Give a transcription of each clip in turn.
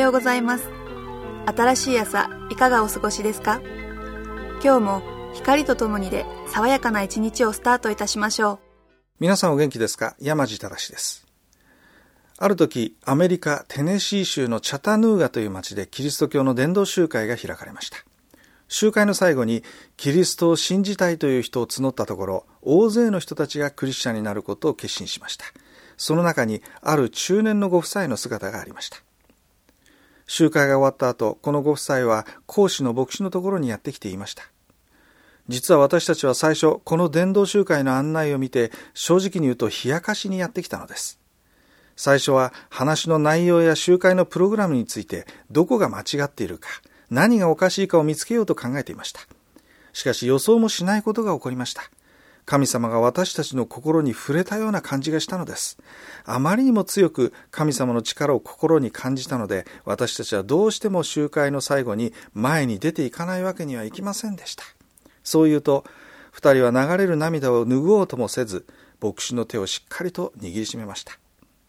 ようございます。新しい朝いかがお過ごしですか？今日も光とともにで爽やかな一日をスタートいたしましょう。 皆さんお元気ですか？山地正です。ある時、アメリカテネシー州のチャタヌーガという町でキリスト教の伝道集会が開かれました。集会の最後にキリストを信じたいという人を募ったところ、大勢の人たちがクリスチャンになることを決心しました。その中にある中年のご夫妻の姿がありました。集会が終わった後、このご夫妻は講師の牧師のところにやってきていました。実は私たちは最初、この伝道集会の案内を見て、正直に言うと冷やかしにやってきたのです。最初は話の内容や集会のプログラムについて、どこが間違っているか、何がおかしいかを見つけようと考えていました。しかし予想もしないことが起こりました。神様が私たちの心に触れたような感じがしたのです。あまりにも強く神様の力を心に感じたので、私たちはどうしても集会の最後に前に出ていかないわけにはいきませんでした。そう言うと、二人は流れる涙を拭おうともせず、牧師の手をしっかりと握りしめました。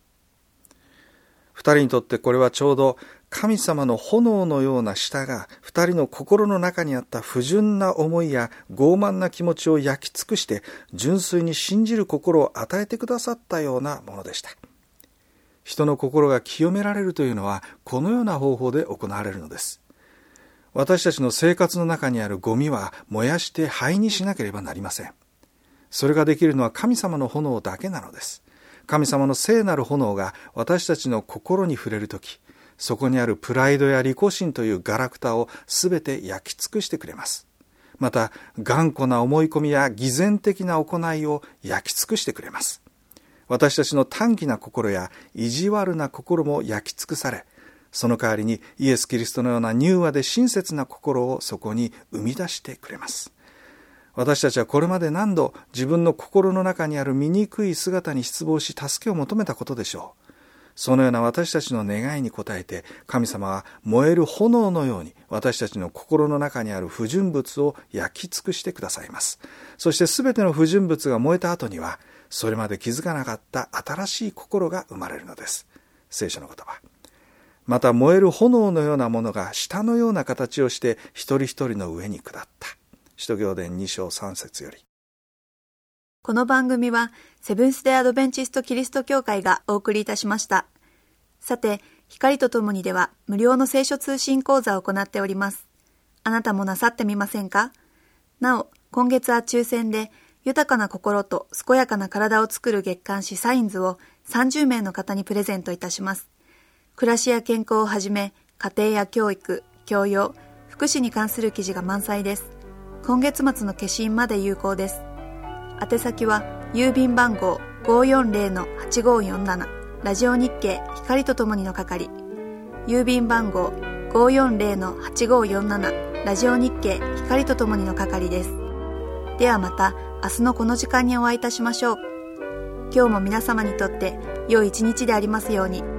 二人にとってこれはちょうど神様の炎のような舌が二人の心の中にあった不純な思いや傲慢な気持ちを焼き尽くして純粋に信じる心を与えてくださったようなものでした。人の心が清められるというのはこのような方法で行われるのです。私たちの生活の中にあるゴミは燃やして灰にしなければなりません。それができるのは神様の炎だけなのです。神様の聖なる炎が私たちの心に触れるとき、そこにあるプライドや利己心というガラクタをすべて焼き尽くしてくれます。また、頑固な思い込みや偽善的な行いを焼き尽くしてくれます。私たちの短気な心や意地悪な心も焼き尽くされ、その代わりにイエス・キリストのような柔和で親切な心をそこに生み出してくれます。私たちはこれまで何度自分の心の中にある醜い姿に失望し助けを求めたことでしょう。そのような私たちの願いに応えて、神様は燃える炎のように私たちの心の中にある不純物を焼き尽くしてくださいます。そしてすべての不純物が燃えた後には、それまで気づかなかった新しい心が生まれるのです。聖書の言葉。また燃える炎のようなものが舌のような形をして一人一人の上に下った。使徒行伝2章3節より。 この番組はセブンス・デ・アドベンチスト・キリスト教会がお送りいたしました。さて、光とともにでは無料の聖書通信講座を行っております。あなたもなさってみませんか？なお、今月は抽選で豊かな心と健やかな体を作る月刊誌サインズを30名の方にプレゼントいたします。暮らしや健康をはじめ、家庭や教育、教養、福祉に関する記事が満載です。今月末の消印まで有効です。宛先は郵便番号 540-8547 ラジオ日経光とともにの係、郵便番号 540-8547 ラジオ日経光とともにの係です。ではまた明日のこの時間にお会いいたしましょう。今日も皆様にとって良い一日でありますように。